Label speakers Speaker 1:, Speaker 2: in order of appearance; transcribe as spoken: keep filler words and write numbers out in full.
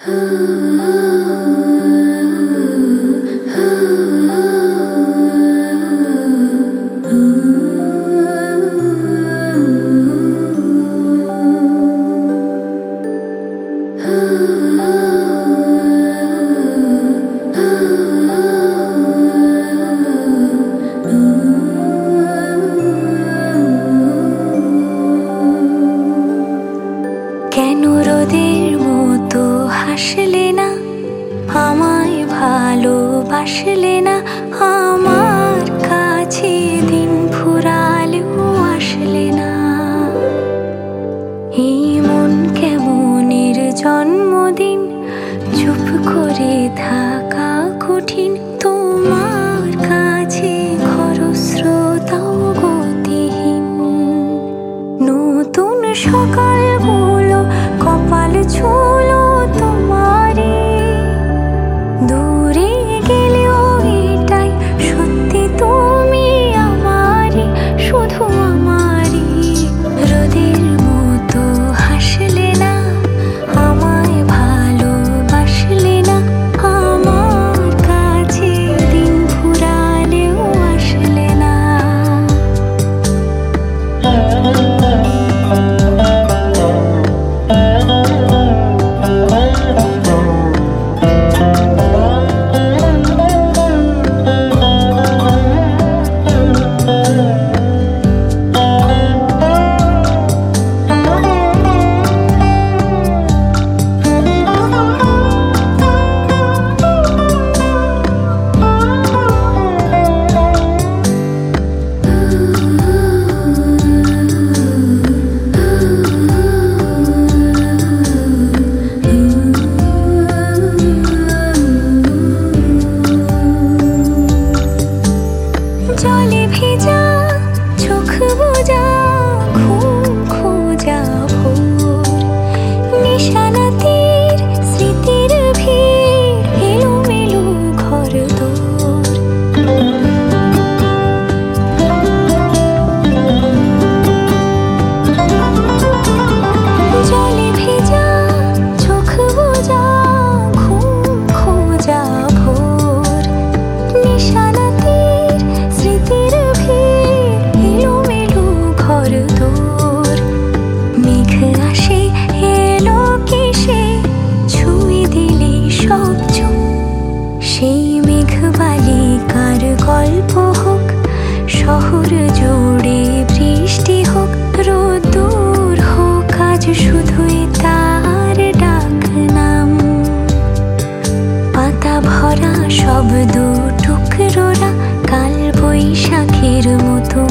Speaker 1: কেন রোদের মতো হাসলে না, আমায় ভালোবাসলে না, আমার কাছে দিন ফুরালেও আসলে না। এই মন কেমনের জন্মদিন, চুপ করে থাকা কঠিন, তোমার কাছে খরস্রোতাও গতিহীন। নতুন সকালগুলো কপাল ছুলো তোমারে, দূরে গেলেও এটাই সত্যি তুমি আমারই, শুধু আমারই। রোদের মতো হাসলে না, আমায় ভালোবাসলে না, আমার কাছে দিন ফুরালেও আসলে না। জলে ভেজা চোখ বোঝা, ঘুম খোঁজা ভোর, নিশানাতির স্মৃতির ভিড়, এলোমেলো ঘর দোর। জলে ভেজা চোখ বোঝা, ঘুম খোঁজা ভোর, নিশানাতির স্মৃতির ভিড়, এলোমেলো ঘর দোর। মেঘ আসে এলো কিসে, ছুঁয়ে দিলে সব চোখ। সেই মেঘ বালিকার গল্প হোক, শহর জুড়ে বৃষ্টি হোক, রোদ্দুর হোক আজ শুধুই তার ডাক নাম। পাতা ভরা শব্দ টুকরোরা, কাল বৈশাখের মতো